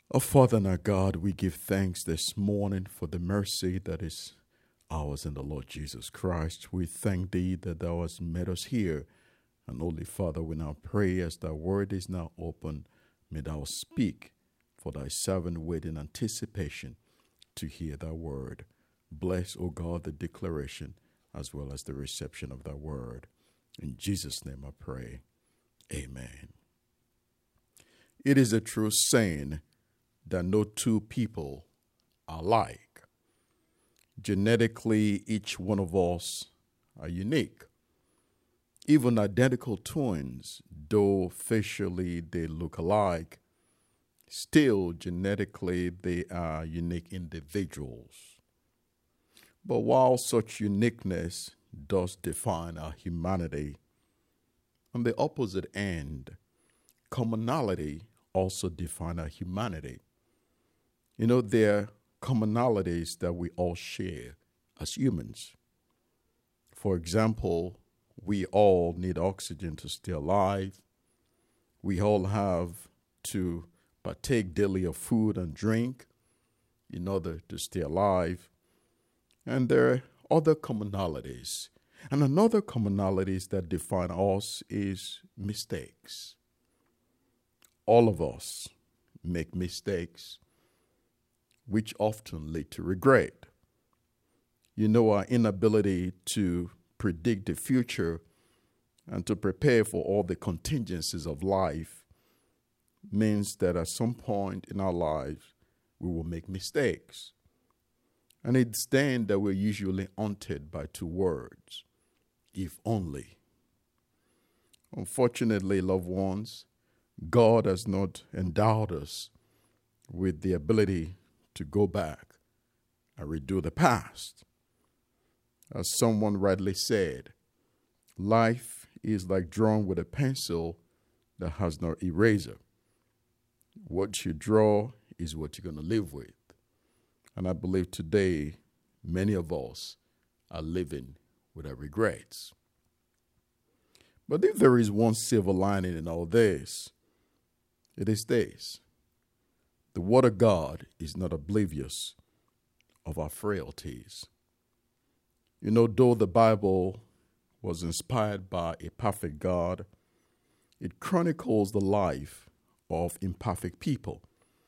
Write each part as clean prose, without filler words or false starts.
Our Father and our God, we give thanks this morning for the mercy that is ours in the Lord Jesus Christ. We thank Thee that Thou hast met us here. And Holy Father, we now pray as Thy word is now open, may Thou speak, for Thy servant wait in anticipation to hear Thy word. Bless, O God, the declaration as well as the reception of Thy word. In Jesus' name I pray. Amen. It is a true saying that no two people are alike. Genetically, each one of us are unique. Even identical twins, though facially they look alike, still genetically they are unique individuals. But while such uniqueness does define our humanity, on the opposite end, commonality also defines our humanity. You know, there are commonalities that we all share as humans. For example, we all need oxygen to stay alive. We all have to partake daily of food and drink in order to stay alive. And there are other commonalities. And another commonalities that define us is mistakes. All of us make mistakes, which often lead to regret. You know, our inability to predict the future and to prepare for all the contingencies of life means that at some point in our lives, we will make mistakes. And it's then that we're usually haunted by two words, if only. Unfortunately, loved ones, God has not endowed us with the ability to go back and redo the past. As someone rightly said, life is like drawing with a pencil that has no eraser. What you draw is what you're going to live with. And I believe today, many of us are living with our regrets. But if there is one silver lining in all this, it is this. The Word of God is not oblivious of our frailties. You know, though the Bible was inspired by a perfect God, it chronicles the life of imperfect people,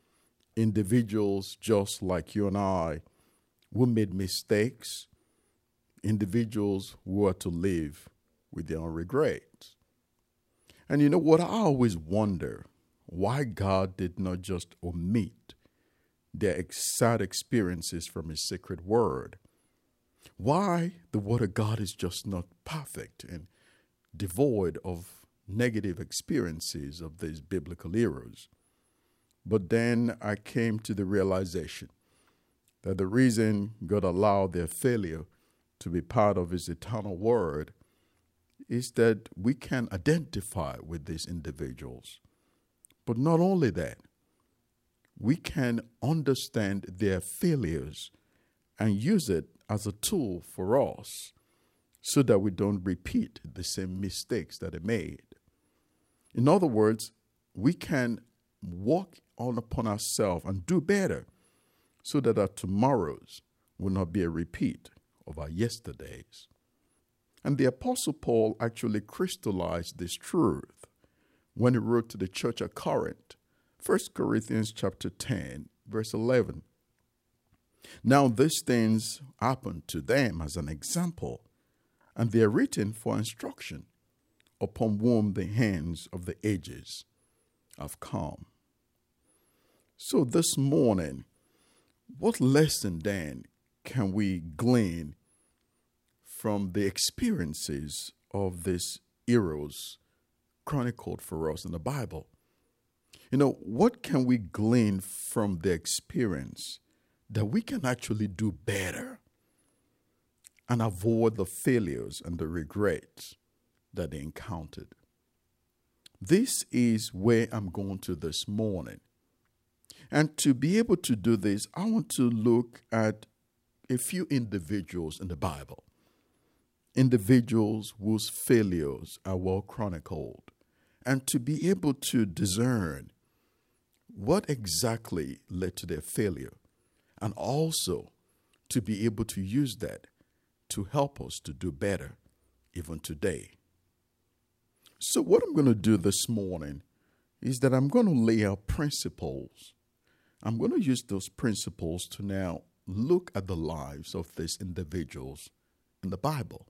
individuals just like you and I who made mistakes, individuals who are to live with their own regrets. And you know what? I always wonder why God did not just omit their sad experiences from His sacred word. Why the Word of God is just not perfect and devoid of negative experiences of these biblical heroes. But then I came to the realization that the reason God allowed their failure to be part of His eternal word is that we can identify with these individuals. But not only that, we can understand their failures and use it as a tool for us so that we don't repeat the same mistakes that they made. In other words, we can work on upon ourselves and do better so that our tomorrows will not be a repeat of our yesterdays. And the Apostle Paul actually crystallized this truth when he wrote to the church at Corinth, 1 Corinthians chapter 10, verse 11. Now these things happened to them as an example, and they are written for instruction, upon whom the hands of the ages have come. So this morning, what lesson then can we glean from the experiences of these heroes chronicled for us in the Bible? You know, what can we glean from the experience that we can actually do better and avoid the failures and the regrets that they encountered? This is where I'm going to this morning. And to be able to do this, I want to look at a few individuals in the Bible. Individuals whose failures are well chronicled. And to be able to discern what exactly led to their failure, and also to be able to use that to help us to do better even today. So what I'm going to do this morning is that I'm going to lay out principles. I'm going to use those principles to now look at the lives of these individuals in the Bible.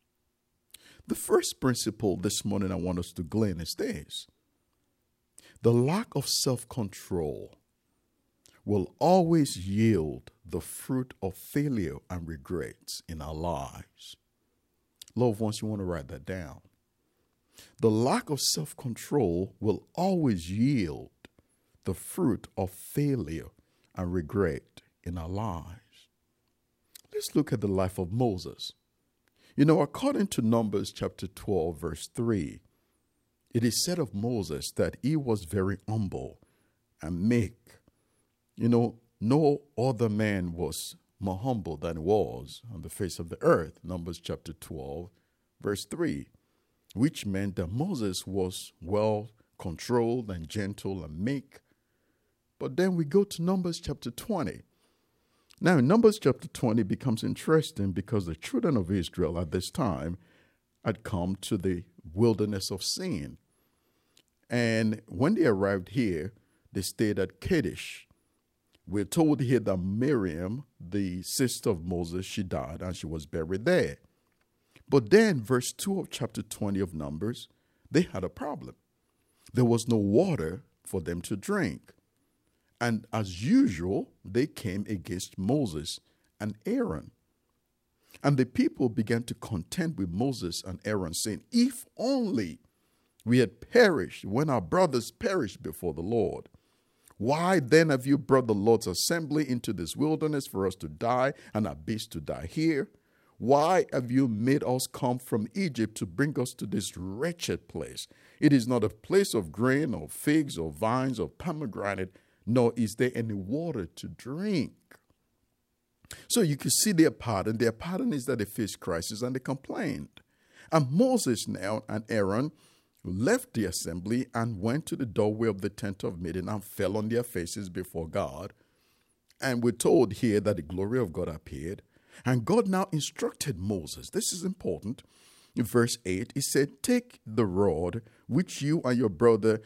The first principle this morning I want us to glean is this: the lack of self-control will always yield the fruit of failure and regrets in our lives. Loved ones, you want to write that down. The lack of self-control will always yield the fruit of failure and regret in our lives. Let's look at the life of Moses. You know, according to Numbers chapter 12, verse 3, it is said of Moses that he was very humble and meek. You know, no other man was more humble than he was on the face of the earth. Numbers chapter 12, verse 3, which meant that Moses was well controlled and gentle and meek. But then we go to Numbers chapter 20. Now, in Numbers chapter 20 becomes interesting because the children of Israel at this time had come to the wilderness of Sin. And when they arrived here, they stayed at Kadesh. We're told here that Miriam, the sister of Moses, she died and she was buried there. But then, verse 2 of chapter 20 of Numbers, they had a problem. There was no water for them to drink. And as usual, they came against Moses and Aaron. And the people began to contend with Moses and Aaron, saying, if only we had perished when our brothers perished before the Lord. Why then have you brought the Lord's assembly into this wilderness for us to die and our beasts to die here? Why have you made us come from Egypt to bring us to this wretched place? It is not a place of grain or figs or vines or pomegranate, nor is there any water to drink. So you can see their pattern. Their pattern is that they faced crisis and they complained. And Moses now and Aaron left the assembly and went to the doorway of the tent of meeting and fell on their faces before God. And we're told here that the glory of God appeared. And God now instructed Moses. This is important. In verse 8, he said, take the rod which you and your brother,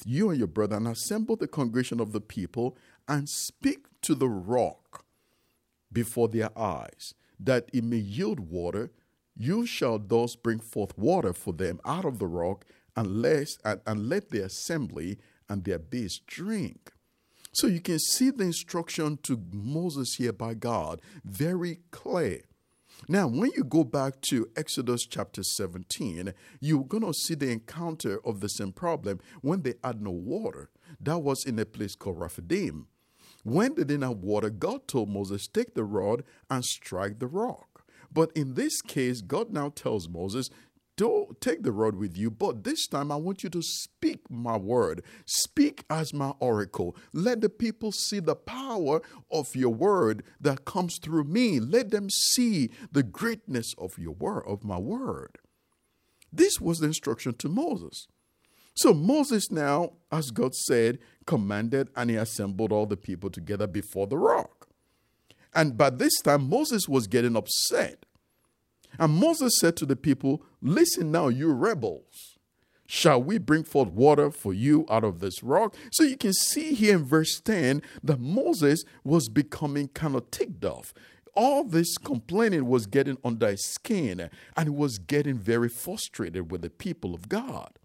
and assemble the congregation of the people and speak to the rock before their eyes, that it may yield water. You shall thus bring forth water for them out of the rock, and let the assembly and their beasts drink. So you can see the instruction to Moses here by God very clear. Now, when you go back to Exodus chapter 17, you're going to see the encounter of the same problem when they had no water. That was in a place called Rephidim. When they didn't have water, God told Moses, take the rod and strike the rock. But in this case, God now tells Moses, don't take the rod with you, but this time I want you to speak my word. Speak as my oracle. Let the people see the power of your word that comes through me. Let them see the greatness of your word, of my word. This was the instruction to Moses. So Moses now, as God said, commanded, and he assembled all the people together before the rock. And by this time, Moses was getting upset. And Moses said to the people, listen now, you rebels. Shall we bring forth water for you out of this rock? So you can see here in verse 10 that Moses was becoming kind of ticked off. All this complaining was getting under his skin, and he was getting very frustrated with the people of God.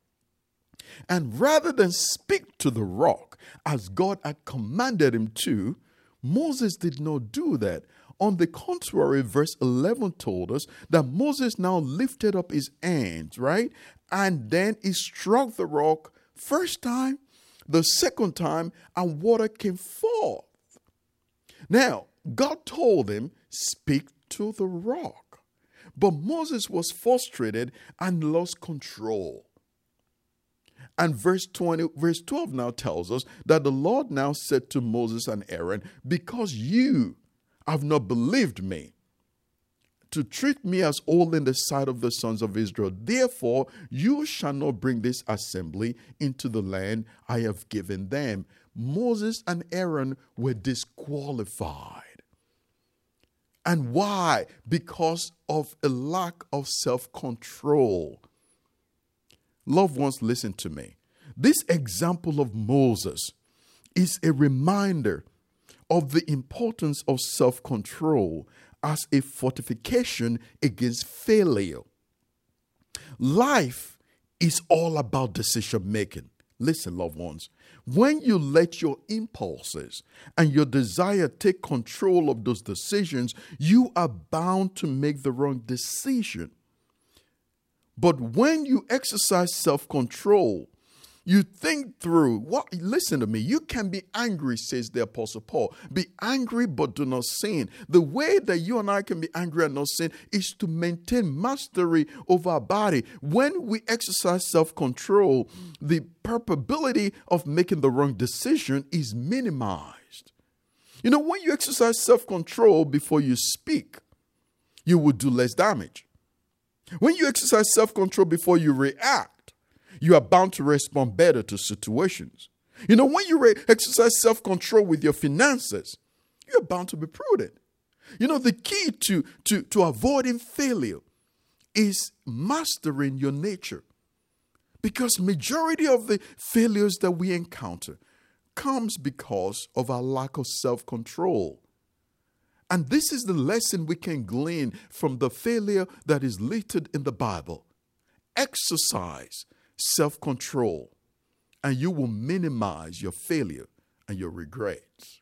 And rather than speak to the rock as God had commanded him to, Moses did not do that. On the contrary, verse 11 told us that Moses now lifted up his hands, right? And then he struck the rock first time, the second time, and water came forth. Now, God told him, speak to the rock. But Moses was frustrated and lost control. And verse 12 now tells us that the Lord now said to Moses and Aaron, because you have not believed me to treat me as old in the sight of the sons of Israel, therefore you shall not bring this assembly into the land I have given them, Moses and Aaron were disqualified. And why? Because of a lack of self-control. Loved ones, listen to me. This example of Moses is a reminder of the importance of self-control as a fortification against failure. Life is all about decision making. Listen, loved ones, when you let your impulses and your desire take control of those decisions, you are bound to make the wrong decision. But when you exercise self-control, you think through listen to me. You can be angry, says the Apostle Paul. Be angry, but do not sin. The way that you and I can be angry and not sin is to maintain mastery over our body. When we exercise self-control, the probability of making the wrong decision is minimized. When you exercise self-control before you speak, you will do less damage. When you exercise self-control before you react, you are bound to respond better to situations. When you exercise self-control with your finances, you're bound to be prudent. The key to avoiding failure is mastering your nature. Because majority of the failures that we encounter comes because of our lack of self-control. And this is the lesson we can glean from the failure that is listed in the Bible. Exercise self-control, and you will minimize your failure and your regrets.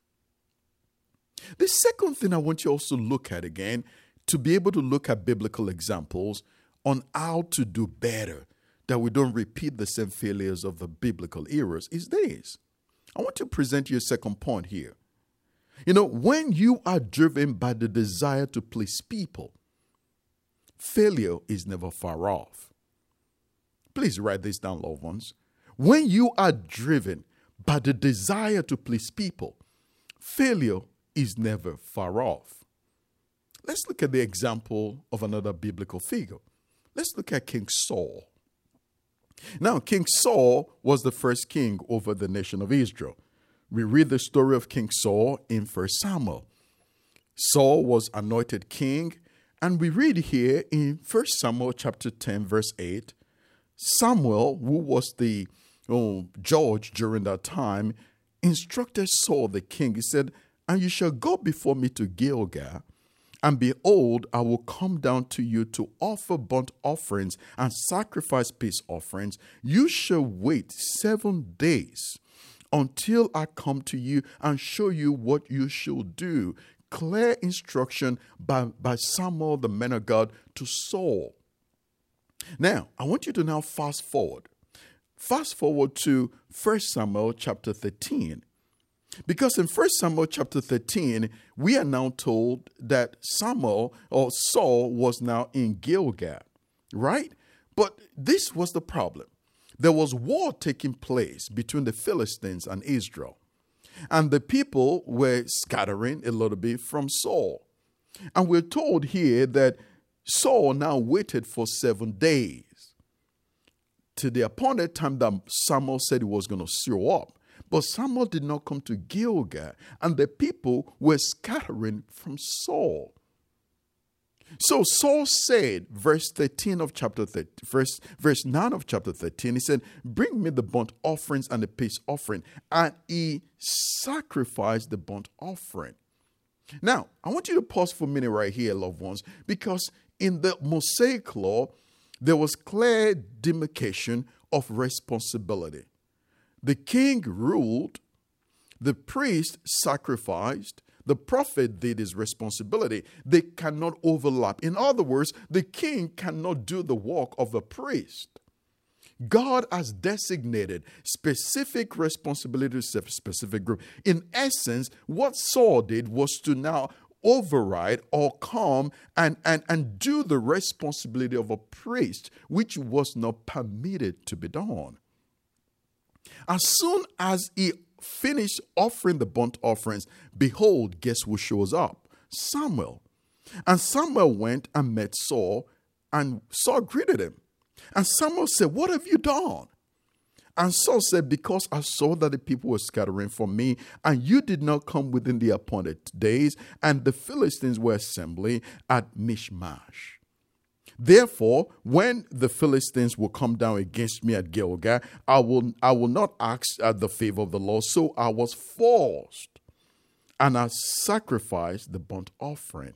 The second thing I want you also to look at again, to be able to look at biblical examples on how to do better, that we don't repeat the same failures of the biblical eras, is this. I want to present you a second point here. When you are driven by the desire to please people, failure is never far off. Please write this down, loved ones. When you are driven by the desire to please people, failure is never far off. Let's look at the example of another biblical figure. Let's look at King Saul. Now, King Saul was the first king over the nation of Israel. We read the story of King Saul in 1 Samuel. Saul was anointed king, and we read here in 1 Samuel chapter 10, verse 8, Samuel, who was the judge during that time, instructed Saul the king. He said, "And you shall go before me to Gilgal, and behold, I will come down to you to offer burnt offerings and sacrifice peace offerings. You shall wait 7 days until I come to you and show you what you should do." Clear instruction by Samuel, the man of God, to Saul. Now, I want you to now fast forward. Fast forward to 1 Samuel chapter 13. Because in 1 Samuel chapter 13, we are now told that Saul was now in Gilgal, right? But this was the problem. There was war taking place between the Philistines and Israel. And the people were scattering a little bit from Saul. And we're told here that Saul now waited for 7 days to the appointed time that Samuel said he was going to show up. But Samuel did not come to Gilgal, and the people were scattering from Saul. So Saul said, verse 13 of chapter 13, verse 9 of chapter 13, he said, "Bring me the burnt offerings and the peace offering." And he sacrificed the burnt offering. Now, I want you to pause for a minute right here, loved ones, because in the Mosaic law, there was clear demarcation of responsibility. The king ruled, the priest sacrificed, the prophet did his responsibility. They cannot overlap. In other words, the king cannot do the work of the priest. God has designated specific responsibilities to a specific group. In essence, what Saul did was to now override or come and do the responsibility of a priest, which was not permitted to be done. As soon as he finished offering the burnt offerings, behold, guess who shows up? Samuel. And Samuel went and met Saul, and Saul greeted him. And Samuel said, "What have you done?" And Saul said, because I saw that the people were scattering from me, and you did not come within the appointed days, and the Philistines were assembling at Michmash. Therefore, when the Philistines will come down against me at Gilgal, I will not ask the favor of the Lord. So I was forced, and I sacrificed the burnt offering.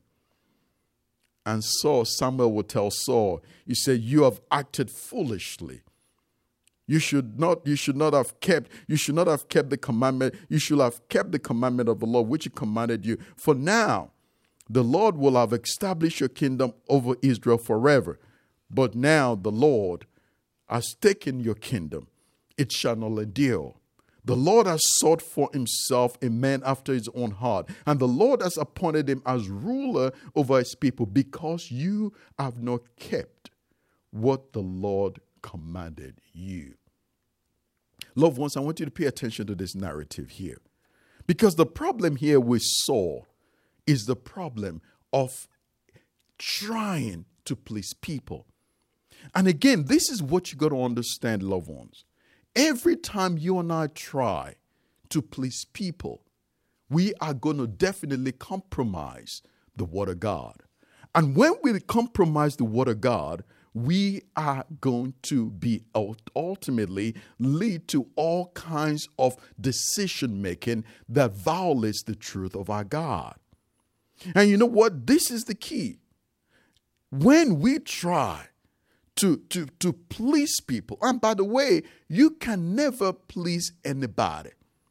And Samuel will tell Saul, he said, you have acted foolishly. You should not have kept the commandment. You should have kept the commandment of the Lord, which he commanded you. For now, the Lord will have established your kingdom over Israel forever. But now the Lord has taken your kingdom. It shall not endure. The Lord has sought for himself a man after his own heart, and the Lord has appointed him as ruler over his people, because you have not kept what the Lord commanded you. Loved ones, I want you to pay attention to this narrative here, because the problem here with Saul is the problem of trying to please people. And again, this is what you got to understand, loved ones. Every time you and I try to please people, we are going to definitely compromise the Word of God. And when we compromise the Word of God, we are going to be ultimately lead to all kinds of decision making that violates the truth of our God. And you know what? This is the key. When we try to please people, and by the way, you can never please anybody.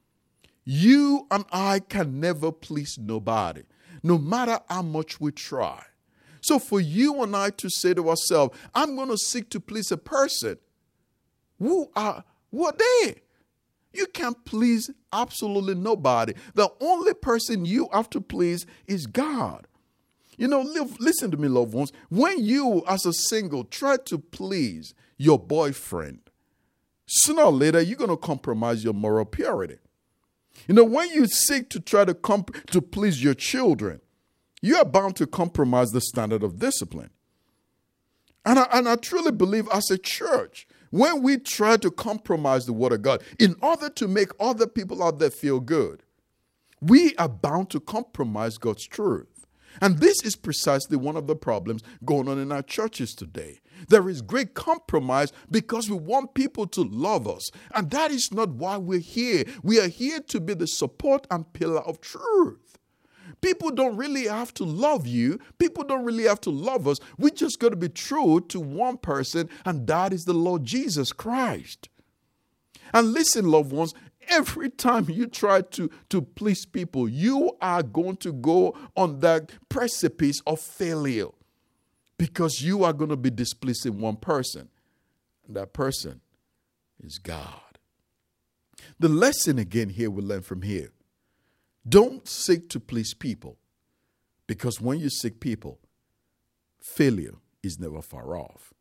You and I can never please nobody, no matter how much we try. So for you and I to say to ourselves, I'm going to seek to please a person, who are they? You can't please absolutely nobody. The only person you have to please is God. You know, listen to me, loved ones. When you, as a single, try to please your boyfriend, sooner or later, you're going to compromise your moral purity. You know, when you seek to try to please your children, you are bound to compromise the standard of discipline. And I truly believe as a church, when we try to compromise the Word of God in order to make other people out there feel good, we are bound to compromise God's truth. And this is precisely one of the problems going on in our churches today. There is great compromise because we want people to love us. And that is not why we're here. We are here to be the support and pillar of truth. People don't really have to love you. People don't really have to love us. We just got to be true to one person, and that is the Lord Jesus Christ. And listen, loved ones, every time you try to please people, you are going to go on that precipice of failure, because you are going to be displeasing one person, and that person is God. The lesson again here we learn from here. Don't seek to please people, because when you seek people, failure is never far off.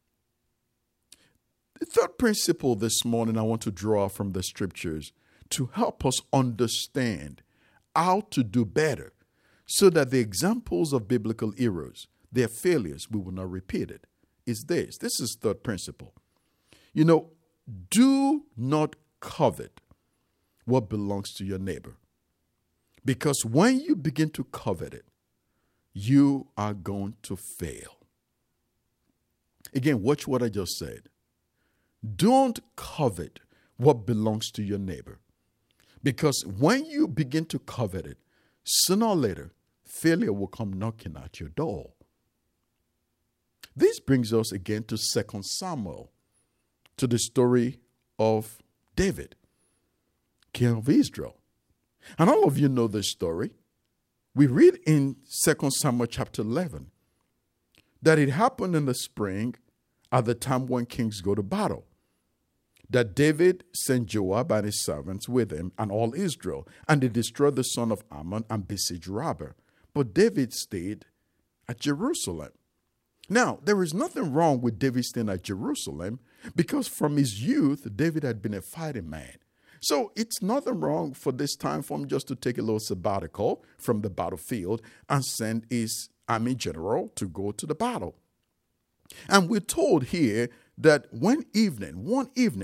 The third principle this morning I want to draw from the scriptures to help us understand how to do better, so that the examples of biblical heroes, their failures, we will not repeat it, is this. This is third principle. You know, do not covet what belongs to your neighbor. Because when you begin to covet it, you are going to fail. Again, watch what I just said. Don't covet what belongs to your neighbor. Because when you begin to covet it, sooner or later, failure will come knocking at your door. This brings us again to 2 Samuel, to the story of David, king of Israel. And all of you know this story. We read in 2 Samuel chapter 11 that it happened in the spring at the time when kings go to battle, that David sent Joab and his servants with him and all Israel, and they destroyed the son of Ammon and besieged Rabbah. But David stayed at Jerusalem. Now, there is nothing wrong with David staying at Jerusalem, because from his youth, David had been a fighting man. So it's nothing wrong for this time for him just to take a little sabbatical from the battlefield and send his army general to go to the battle. And we're told here that one evening,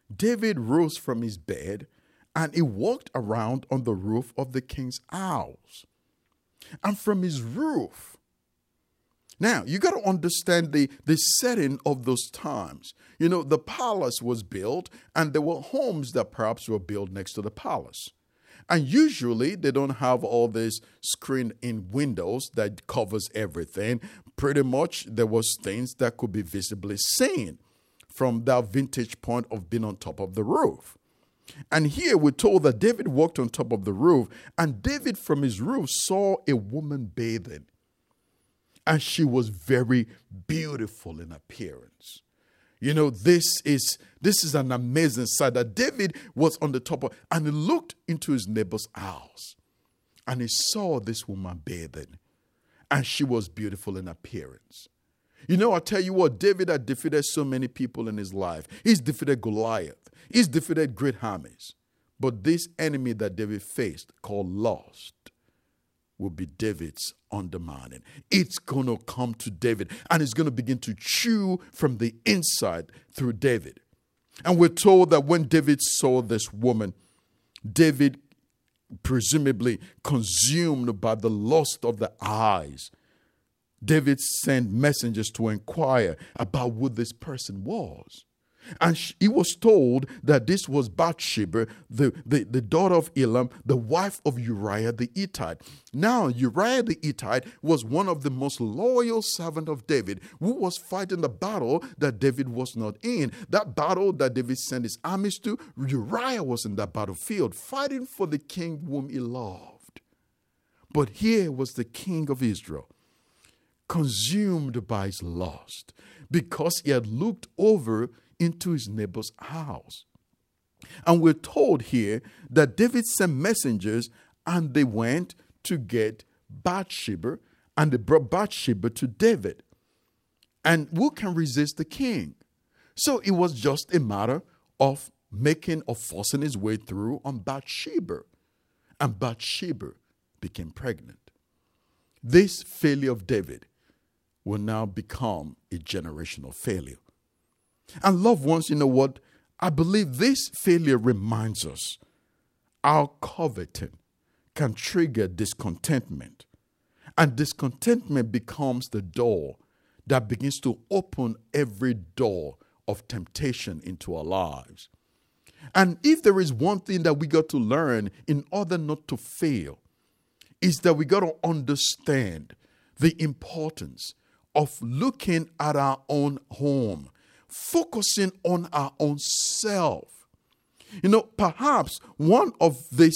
David rose from his bed and he walked around on the roof of the king's house. And from his roof, now you got to understand the setting of those times. You know, the palace was built and there were homes that perhaps were built next to the palace. And usually they don't have all this screen in windows that covers everything. Pretty much there was things that could be visibly seen from that vantage point of being on top of the roof. And here we're told that David walked on top of the roof, and David from his roof saw a woman bathing. And she was very beautiful in appearance. You know, this is an amazing sight that David was on the top of, and he looked into his neighbor's house and he saw this woman bathing, and she was beautiful in appearance. You know, I tell you what, David had defeated so many people in his life. He's defeated Goliath. He's defeated great armies. But this enemy that David faced, called lust, will be David's undermining. It's going to come to David, and it's going to begin to chew from the inside through David. And we're told that when David saw this woman, David, presumably consumed by the lust of the eyes, David sent messengers to inquire about who this person was. And he was told that this was Bathsheba, the daughter of Elam, the wife of Uriah the Hittite. Now, Uriah the Hittite was one of the most loyal servants of David, who was fighting the battle that David was not in. That battle that David sent his armies to, Uriah was in that battlefield, fighting for the king whom he loved. But here was the king of Israel, consumed by his lust, because he had looked over into his neighbor's house. And we're told here that David sent messengers and they went to get Bathsheba, and they brought Bathsheba to David. And who can resist the king? So it was just a matter of making or forcing his way through on Bathsheba. And Bathsheba became pregnant. This failure of David will now become a generational failure. And loved ones, you know what? I believe this failure reminds us our coveting can trigger discontentment. And discontentment becomes the door that begins to open every door of temptation into our lives. And if there is one thing that we got to learn in order not to fail, is that we got to understand the importance of looking at our own home, focusing on our own self. You know, perhaps one of the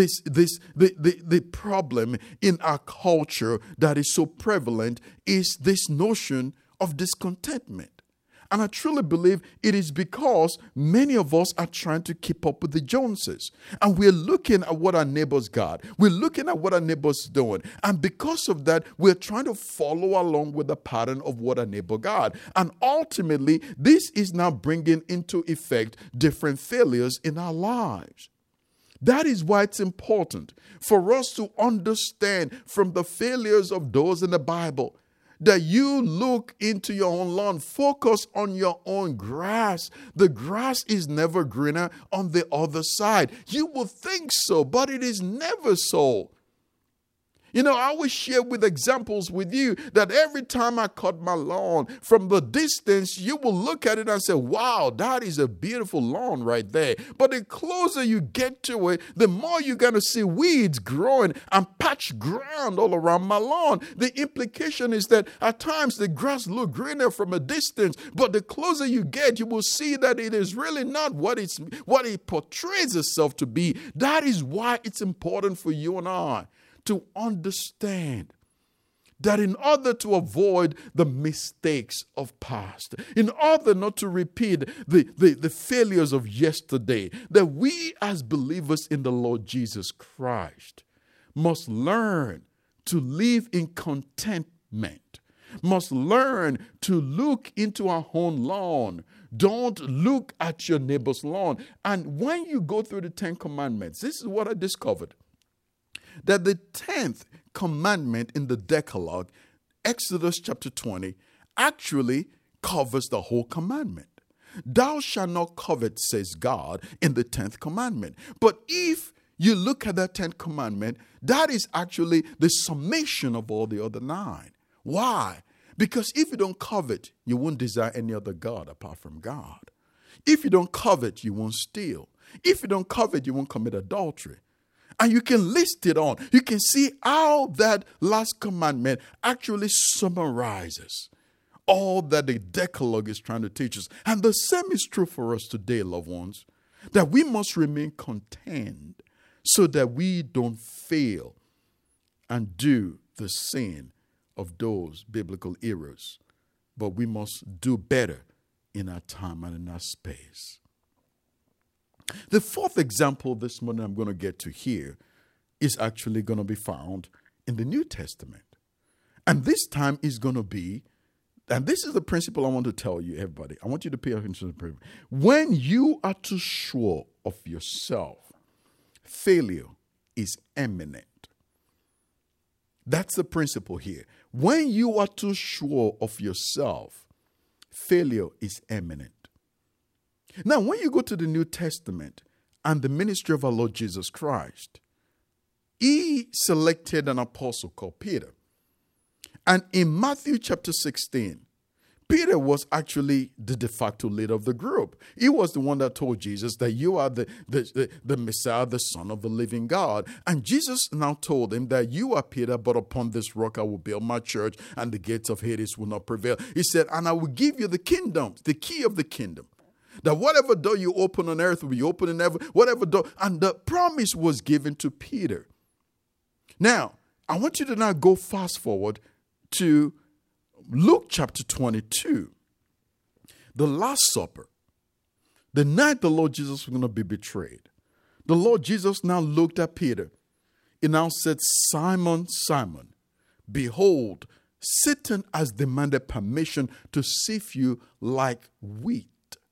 problem in our culture that is so prevalent is this notion of discontentment. And I truly believe it is because many of us are trying to keep up with the Joneses. And we're looking at what our neighbors got. We're looking at what our neighbors doing. And because of that, we're trying to follow along with the pattern of what our neighbor got. And ultimately, this is now bringing into effect different failures in our lives. That is why it's important for us to understand from the failures of those in the Bible that you look into your own lawn, focus on your own grass. The grass is never greener on the other side. You will think so, but it is never so. You know, I always share with examples with you that every time I cut my lawn, from the distance, you will look at it and say, wow, that is a beautiful lawn right there. But the closer you get to it, the more you're going to see weeds growing and patched ground all around my lawn. The implication is that at times the grass looks greener from a distance, but the closer you get, you will see that it is really not what it portrays itself to be. That is why it's important for you and I to understand that in order to avoid the mistakes of past, in order not to repeat the failures of yesterday, that we as believers in the Lord Jesus Christ must learn to live in contentment, must learn to look into our own lawn. Don't look at your neighbor's lawn. And when you go through the 10 Commandments, this is what I discovered. That the 10th commandment in the Decalogue, Exodus chapter 20, actually covers the whole commandment. Thou shalt not covet, says God in the 10th commandment. But if you look at that 10th commandment, that is actually the summation of all the other 9. Why? Because if you don't covet, you won't desire any other God apart from God. If you don't covet, you won't steal. If you don't covet, you won't commit adultery. And you can list it on. You can see how that last commandment actually summarizes all that the Decalogue is trying to teach us. And the same is true for us today, loved ones, that we must remain content so that we don't fail and do the sin of those biblical errors. But we must do better in our time and in our space. The 4th example this morning I'm going to get to here is actually going to be found in the New Testament. And this time is going to be, and this is the principle I want to tell you, everybody. I want you to pay attention to the principle. When you are too sure of yourself, failure is imminent. That's the principle here. When you are too sure of yourself, failure is imminent. Now, when you go to the New Testament and the ministry of our Lord Jesus Christ, he selected an apostle called Peter. And in Matthew chapter 16, Peter was actually the de facto leader of the group. He was the one that told Jesus that you are the Messiah, the Son of the living God. And Jesus now told him that you are Peter, but upon this rock I will build my church, and the gates of Hades will not prevail. He said, and I will give you the kingdom, the key of the kingdom. That whatever door you open on earth will be open in heaven, whatever door. And the promise was given to Peter. Now, I want you to now go fast forward to Luke chapter 22. The Last Supper. The night the Lord Jesus was going to be betrayed. The Lord Jesus now looked at Peter. He now said, Simon, Simon, behold, Satan has demanded permission to sift you like wheat.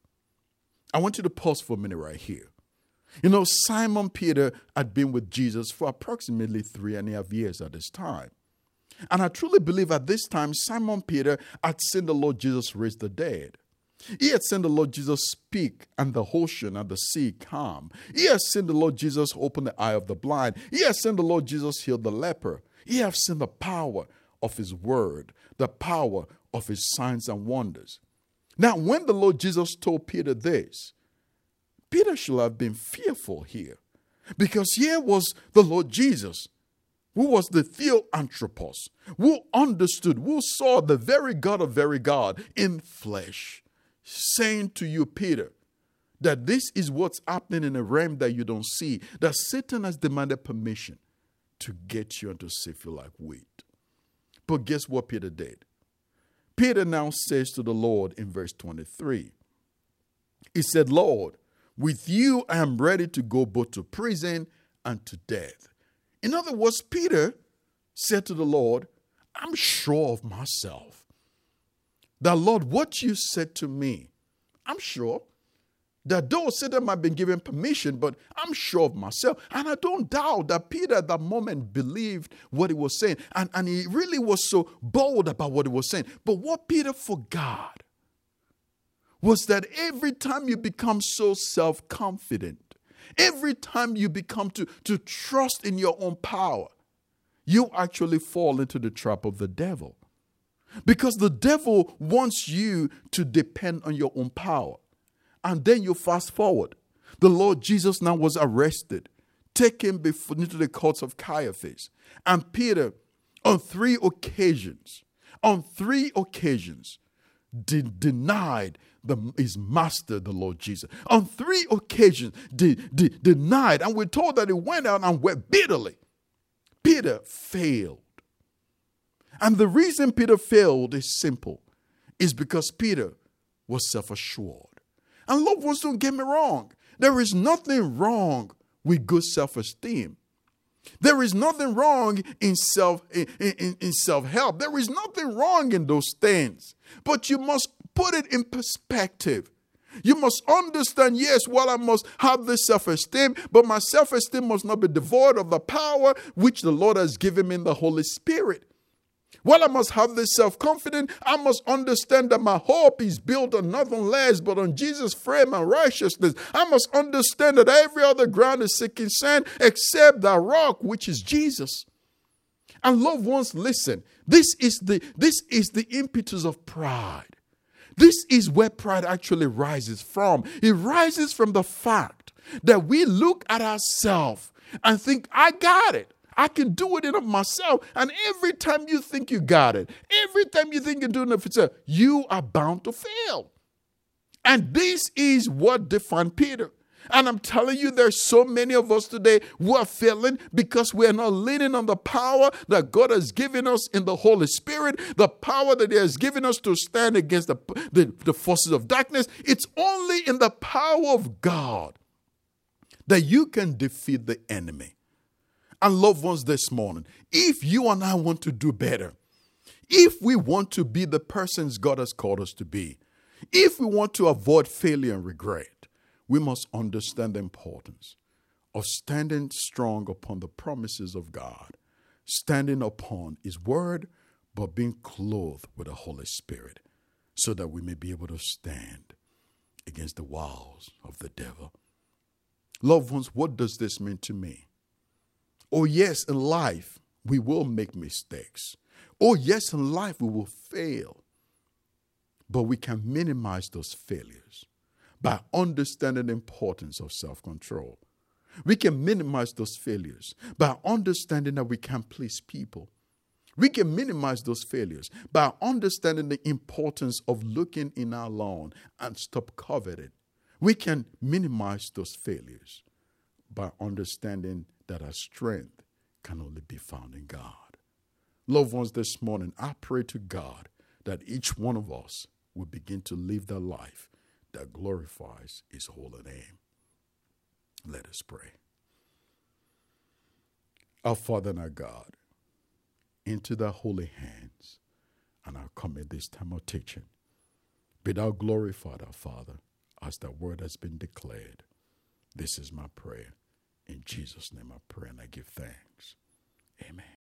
I want you to pause for a minute right here. You know, Simon Peter had been with Jesus for approximately 3.5 years at this time. And I truly believe at this time, Simon Peter had seen the Lord Jesus raise the dead. He had seen the Lord Jesus speak and the ocean and the sea calm. He had seen the Lord Jesus open the eye of the blind. He had seen the Lord Jesus heal the leper. He had seen the power of his word, the power of his signs and wonders. Now, when the Lord Jesus told Peter this, Peter should have been fearful here, because here was the Lord Jesus, who was the Theanthropos, who understood, who saw the very God of very God in flesh, saying to you, Peter, that this is what's happening in a realm that you don't see, that Satan has demanded permission to get you and to sift you like wheat. But guess what Peter did? Peter now says to the Lord in verse 23, he said, Lord, with you I am ready to go both to prison and to death. In other words, Peter said to the Lord, I'm sure of myself. That, Lord, what you said to me, I'm sure that though Satan might have been given permission, but I'm sure of myself. And I don't doubt that Peter at that moment believed what he was saying. And he really was so bold about what he was saying. But what Peter forgot was that every time you become so self-confident, every time you become to trust in your own power, you actually fall into the trap of the devil. Because the devil wants you to depend on your own power. And then you fast forward. The Lord Jesus now was arrested, taken into the courts of Caiaphas. And Peter, on three occasions, denied his master, the Lord Jesus. On 3 occasions, denied. And we're told that he went out and wept bitterly. Peter failed. And the reason Peter failed is simple. Is because Peter was self-assured. And loved ones, don't get me wrong. There is nothing wrong with good self-esteem. There is nothing wrong in self-help. There is nothing wrong in those things. But you must put it in perspective. You must understand, yes, I must have this self-esteem, but my self-esteem must not be devoid of the power which the Lord has given me in the Holy Spirit. Well, I must have this self-confidence. I must understand that my hope is built on nothing less but on Jesus' frame and righteousness. I must understand that every other ground is sinking sand except the rock, which is Jesus. And loved ones, listen, this is the impetus of pride. This is where pride actually rises from. It rises from the fact that we look at ourselves and think, I got it. I can do it enough myself. And every time you think you got it, every time you think you're doing it for yourself, you are bound to fail. And this is what defined Peter. And I'm telling you, there's so many of us today who are failing because we are not leaning on the power that God has given us in the Holy Spirit, the power that He has given us to stand against the forces of darkness. It's only in the power of God that you can defeat the enemy. And loved ones, this morning, if you and I want to do better, if we want to be the persons God has called us to be, if we want to avoid failure and regret, we must understand the importance of standing strong upon the promises of God, standing upon His word, but being clothed with the Holy Spirit so that we may be able to stand against the wiles of the devil. Loved ones, what does this mean to me? Oh, yes, in life, we will make mistakes. Oh, yes, in life, we will fail. But we can minimize those failures by understanding the importance of self-control. We can minimize those failures by understanding that we can please people. We can minimize those failures by understanding the importance of looking in our lawn and stop coveting. We can minimize those failures by understanding that our strength can only be found in God. Loved ones, this morning, I pray to God that each one of us will begin to live the life that glorifies His holy name. Let us pray. Our Father and our God, into thy holy hands, and I commit this time of teaching. Be thou glorified, our Father, as the word has been declared. This is my prayer. In Jesus' name I pray and I give thanks. Amen.